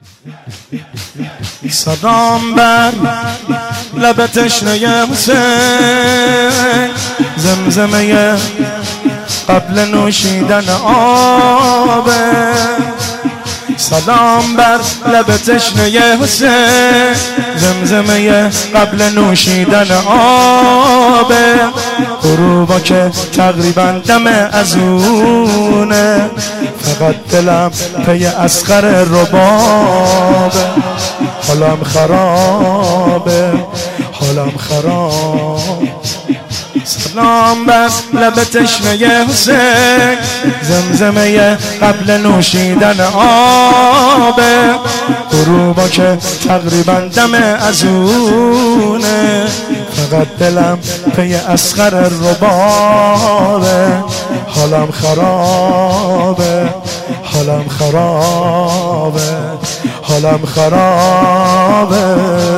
سلام بر لب تشنه حسین، زمزمه قبل نوشیدن آبه. سلام بر لب تشنه حسین، زمزمه قبل نوشیدن آبه. غروبا که تقریبا دم ازونه، فقط دلم پی اصغر ربابه. حالم خرابه، حالم خراب. سلام بر لب تشنه حسین، زمزمه قبل نوشیدن آبه. غروبا که تقریبا دم ازونه، فقط دلم پی اصغر ربابه. حالم خرابه، حالم خرابه، حالم خرابه.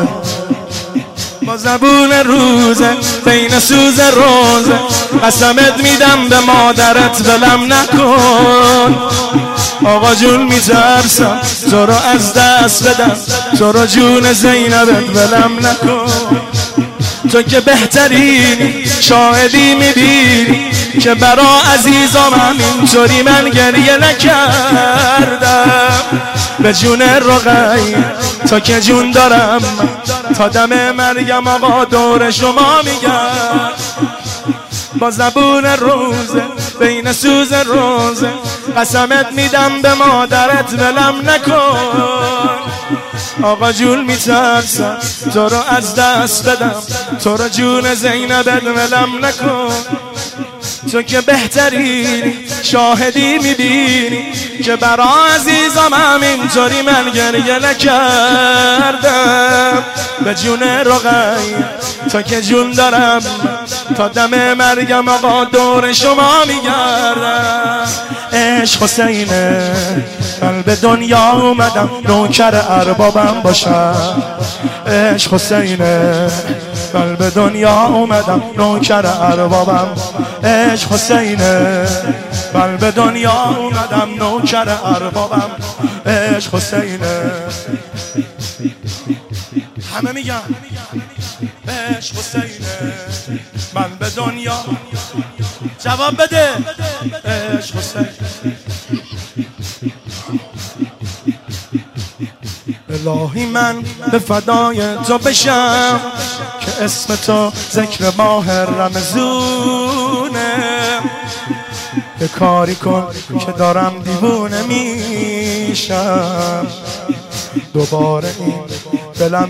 با زبون روزه بین سوز روزه، قسمت میدم به مادرت ولم نکن. آقا جون میترسم تو رو از دست بدم، تو رو جون زینبت ولم نکن. تو که بهترینی شاهدی میبینی که برا عزیزام همینطوری من گریه نکردم. به جون رقیه تا که جون دارم، تا دم مریم آقا دور شما میگم. با زبون روزه بین سوز روزه، قسمت میدم به مادرت ولم نکن. آقا جون میترسم تو رو از دست بدم، تو رو جون زینبت ولم نکن. تو که بهترینی شاهدی میبینی که برا عزیزم همینطوری من گریه نکردم. به جون رقیه تا که جون دارم، تا دم مرگم آقا دور شما میگردم. عشق حسینه من به دنیا اومدم نوکر اربابم باشم. عشق حسینه من به دنیا اومدم نوکر اربابم. عشق حسینه من به دنیا اومدم نوکر اربابم. عشق حسینه همه میگن عشق حسینه من به دنیا. جواب بده عشق حسینه. الهی من به فدای تو بشم که اسم تو ذکر ماه رمضونه. یه کاری کن که دارم دیوونه میشم، دوباره این دلم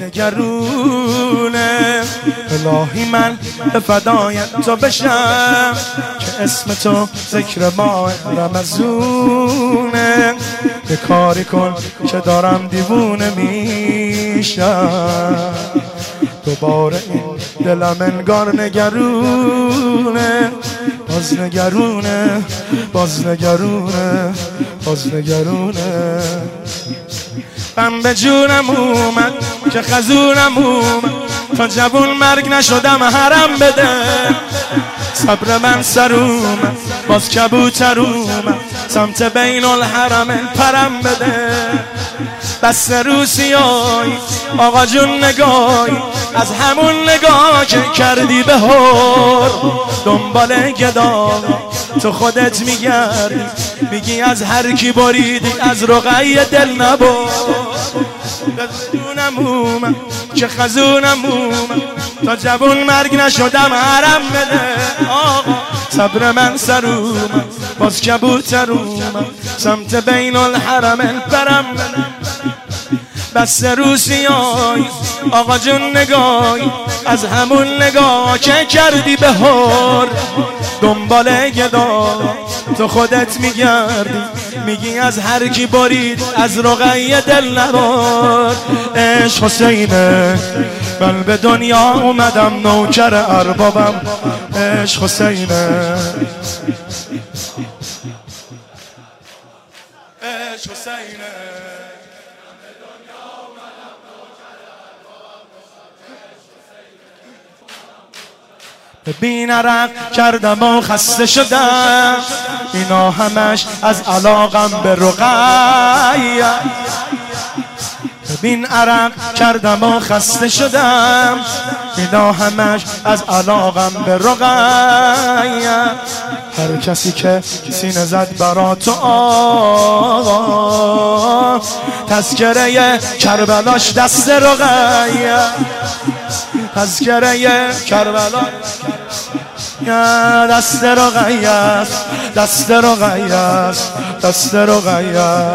نگرونه. الهی من به فدای تو بشم که اسم تو ذکر ماه رمضونه. یه کاری کن که دارم دیوونه میشم، دوباره این دلم انگار نگرونه. باز نگرونه، باز نگرونه، باز نگرونه. من به جونم اومد که خزونم اومد، تا جوون مرگ نشدم حرم بده. صبر من سر اومد باز کبوتر اومد، سمت بین الحرمین پرم بده. بس روسیایی آقا جون نگاهی، از همون نگاه که کردی به هر دنبال گدا تو خودت میگردی، میگی از هر کی بریدی از رقیه دل نبر. بدونم اومد که خزونم اومد، تا جوون مرگ نشدم حرم بده. آقا صبر من سر اومد باز کبوتر اومد، سمت بین الحرمین پرم بده. بس روسیایی آقا جون نگاهی، از همون نگاه که کردی به هر دنبال گدا تو خودت میگردی، میگی از هر کی برید از رقیه دل نبر. عشق حسینه من به دنیا اومدم نوکر اربابم. عشق حسینه، عشق حسینه. ببین عرق کردم و خسته شدم، اینا همش از علاقم به رقیه. بین عرق کردم و خسته شدم، اینا همش از علاقم به رقیه. هر کسی که سینه زد برا تو آقا، تذکره کربلاش دست رقیه، تذکره کربلا دست رقیه، دست رقیه، دست رقیه.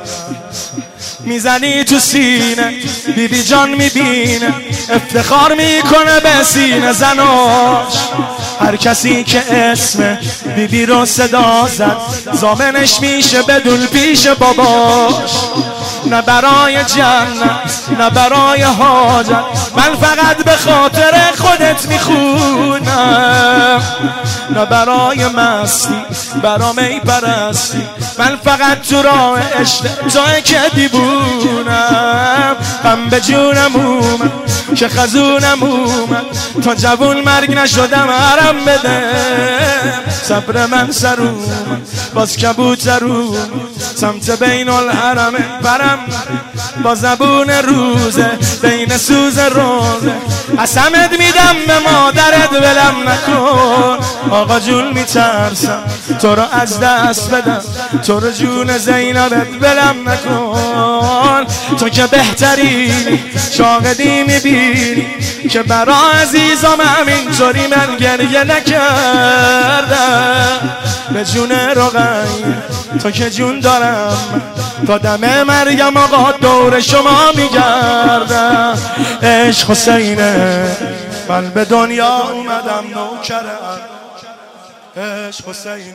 میزنی تو سینه بی بی جان میبینه، افتخار میکنه به سینه زناش. هر کسی که اسم بی بی رو صدا زد، ضامنش میشه بدون پیش باباش. نه برای جنت نه برای حاجت، من فقط به خاطر خودت میخونم. نه برای مستی برا می پرستی، من فقط تو راه عشق جای که دیوونم. غم به جونم اومد که خزونم اومد، تا جوون مرگ نشدم حرم بده. صبر من سر اومد باز کبوتر اومد، سمت بین الحرم برم با زبون روزه، بین سوز روزه. قسمت میدم به مادرت ولم نکن، آقا جون میترسم تو رو از دست بدم، تو رو جون زینبت ولم نکن. تو که بهترینی شاهدی میبینی که برا عزیزم همینطوری من گریه نکردم. به جون رقیه تو که جون دارم، تا دم مرگم آقا دور شما میگردم. عشق حسینه من به دنیا اومدم نوکرم، عشق حسینه.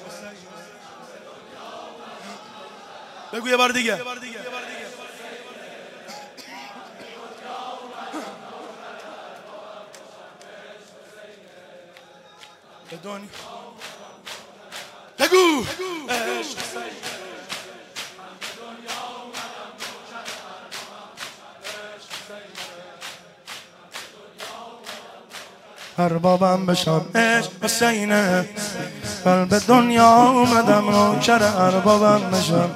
بگو یه بار دیگه. به دنیا بگو عشق اربابم بشم عشق حسینه، من به دنیا اومدم نوکر اربابم بشم،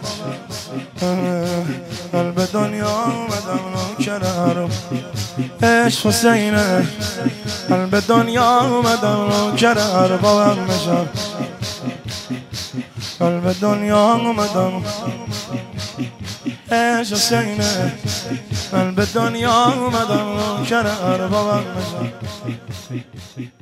من به دنیا اومدم نوکر عشق حسینه، من به دنیا اومدم نوکر اربابم بشم، من به دنیا اومدم عشق حسینه، من به دنیا اومدم نوکر اربابم بشم.